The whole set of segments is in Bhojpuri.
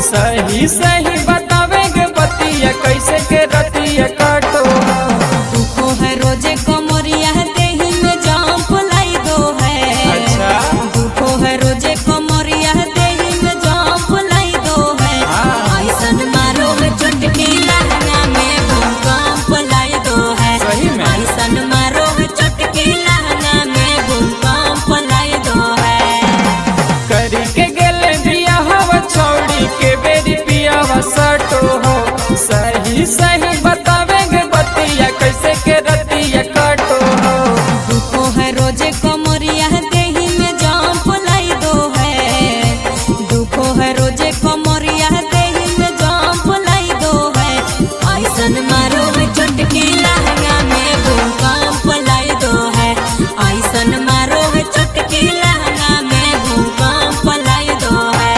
सही सही बतावेगे बतिया कैसे के रतिया काटो दुखो है रोजे कमरिया देही में जाम फुलाई दो है। अच्छा दुखो है रोजे कमरिया देही में जाम फुलाई दो है। ऐसन मारो है चुटकी लहंगा में भूकंप लाई दो है। सही में ऐसन मारो है चुटकी लहंगा में भूकंप लाई दो है। करी के गेले दिया हवा छौड़ी के बेरी पियावा सटो हो सही सही बतावेगे बतिया कैसे के रतिया काटो हो दुखो है रोजे कमरिया देही में जाम फुलाई दो है। दुखो है रोजे कमरिया देही में जाम फुलाई दो है। ऐसन मारो है चुटकी लहंगा में भूकंप लाई दो है। ऐसन मारो है चुटकी लहंगा में भूकंप लाई दो है।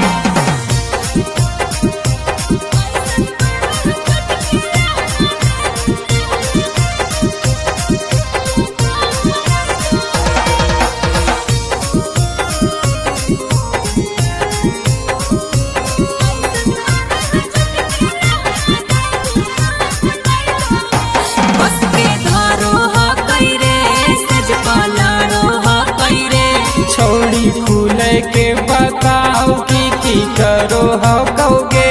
बस के धारो हा कैरे सज पलाड़ो हा कैरे। छौड़ी फूले के बताओ की करो हो कहोगे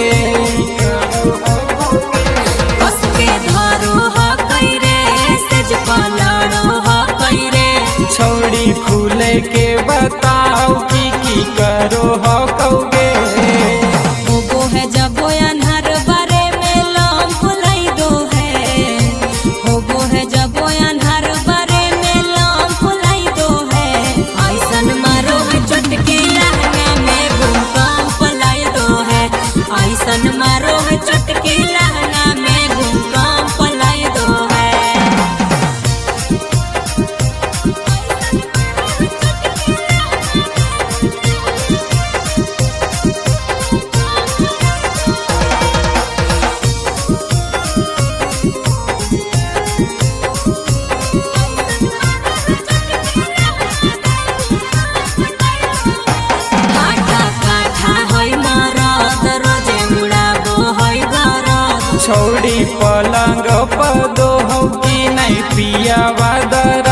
बस के धारो हा कैरे सज पलाड़ो हा कैरे। छौड़ी फूले के बताओ की करो हो कहोगे होगो है जब अन्हार बारे में लाम फुलाई दो है। होगो है जब अन्हार बारे में लाम फुलाई दो है। ऐसन मारो है चुटकी लहंगा में भूकंप लाई दो है। ऐसन मारो है चुटकी लहंगा में भूकंप लाई दो है। काठा काठा होई मरद रोजे उड़ाबो होई गरद। छौड़ी पलंग पदो हो कि नहीं पिया वादर